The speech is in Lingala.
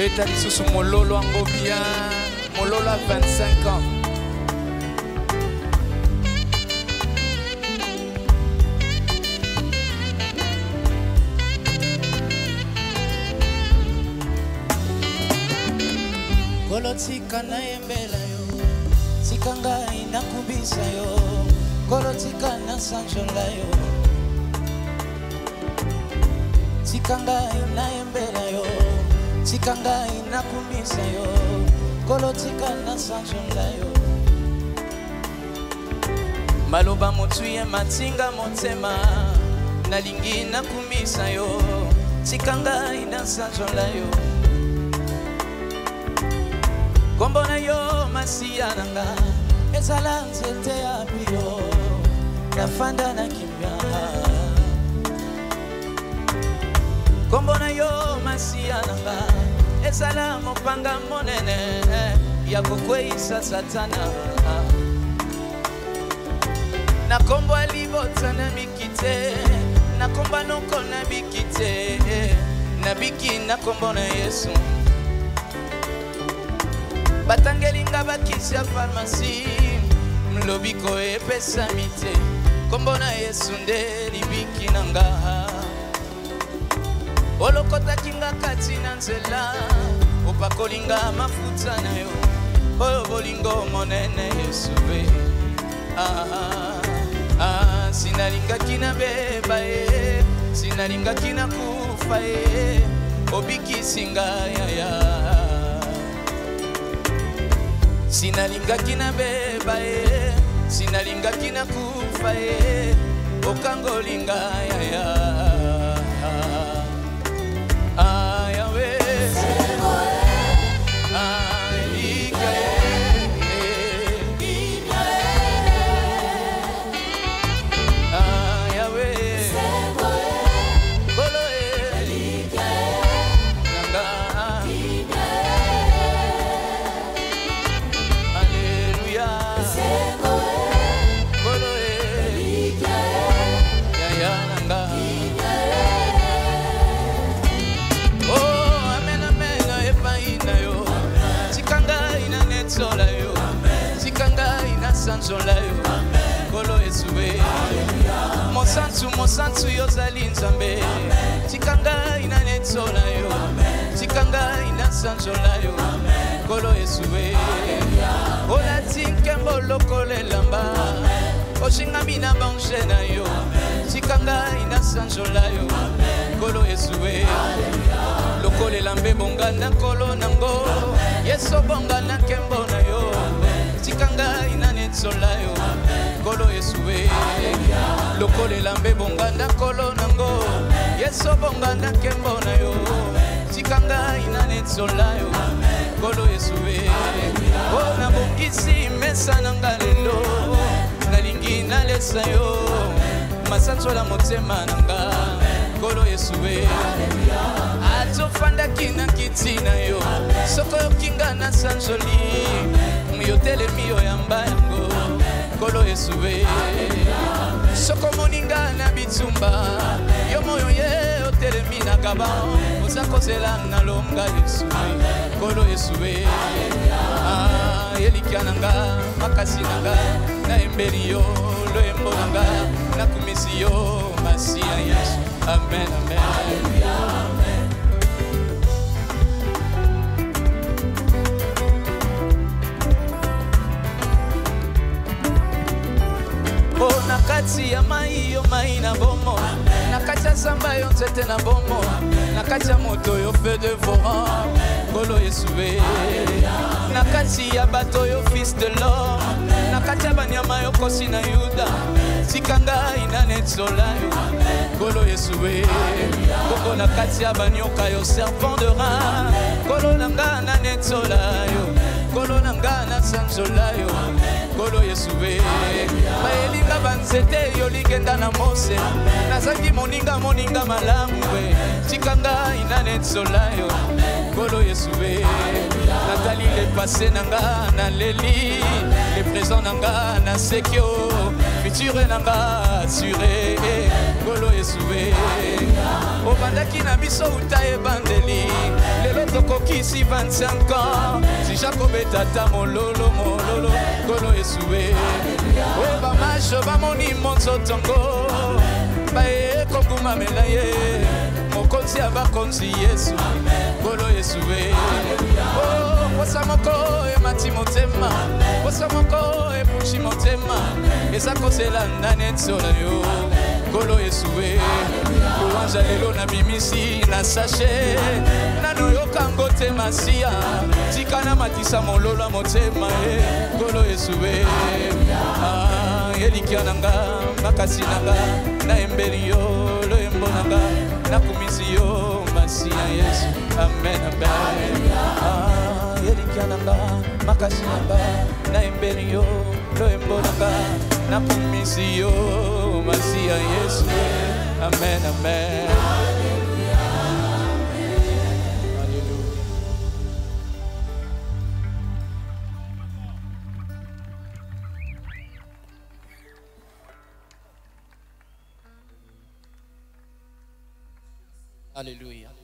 Beta lisusu mololo ango bien. Mololo a 25 ans. Kolo tika na yembela yo, tika ngai na kubisa yo. Kolo tika na sanjola yo, tika ngai na yembela yo, tika ngai na kubisa yo. Kolo tika na sanjola yo. Maloba motuye matinga motema, nalingi na kumisa yo. Tika ngai na sanjola yo. Kombo na yo masiya nanga, ezala nzete ya biyo, nafanda na kimya. Kombo na yo masiya nanga, ezala mopanga monene, ya kokweisa satana. Na kombo alibota na mikite, na komba noko na bikite, na biki na kombo na Yesu. Batangelinga bakisi ya farmasi, mlobiko epesa mite. Kombo na Yesu nde libiki nanga. Olokota kinga kati na nzela, opakolinga mafuta na yo. Oyo bolingo monene Yesu be. Sinalinga kina beba e, sinalinga kina kufa e. Obiki singa ya. Sinalinga kina beba e, sinalinga kina kufa e, okangolinga ya. Ayawe Alika Ayawe Kolo Alika sanzola yo, kolo esube. Monsantu yozali nzambe. Tikanga ina netsola yo, tikanga ina sanzola yo, kolo esube. Ola tinkembo lokole lamba, oshinga mina banche na yo, tikanga ina sanzola yo, kolo esube. Lokole lambe bonga na kolo nango, yeso bonga na kembo na yo. Tikanga ina netsola yo, kolo esube. Lokole lambe bonga na kolo nango, yeso bonga na kembo na yo. Tikanga ina netsola yo, kolo esube. Oh na bongisi mesa nanga lelo, nalingi na lesa yo, masanzola motema nanga, kolo esube. Atofanda kina kitina yo, soko yokinga na sanjoli. Yotele miyo yamba yango, kolo esube. Soko moninga na bitumba, yo moyo ye otele mina kaba. Osako zela na longa esube, kolo esube. Yelikia nanga, makasi nanga, na emberi yo, lo embo nanga, na kumisi yo, masiya Yesu. Amen, amen. Oh, nakati ya mai yo mai na bomo, nakati ya samba yo nzete na bomo, nakati ya moto yo feu de voran, kolo esube. Nakati ya bato yo fils de l'homme, nakati ya banyama yo kosi na Yuda, tikanga ina netsola yo, kolo esube. Koko nakati ya banyoka yo serpent de rat, kolo nanga na netsola yo, kolo nanga na sanzola yo, kolo esube. Baelinga banzete yo ligenda na mose, nazaki moninga malamu we, tikanga ina netsola yo, kolo esube. Natali le passé nanga na leli, le présent nanga na sekyo, futur nanga assuré Golo Yesue Obandaki na biso uta ebandeli Lelo tokokisi 25 ans Si Jacob etata mololo Golo Yesue Oba majo bamoni monzo tongo Bae konguma melaye Mokonzi abakonzi Yesu Golo Yesue Posa moko emati motema Posa moko epushi motema Eza kosela nane tsola yo Golo Yesue Kuanja lelo na bimisi na sachet Nano yokango te masia Tikana matisa mololo motema Golo Yesue Elikia nanga makasi nanga Na emberi yo lo embo nanga Na kumisi yo masia Yesu Amen amen Elikia nanga makasi nanga Na emberi yo lo embo nanga Na kumisi yo masia Yesu Amen amen Alléluia.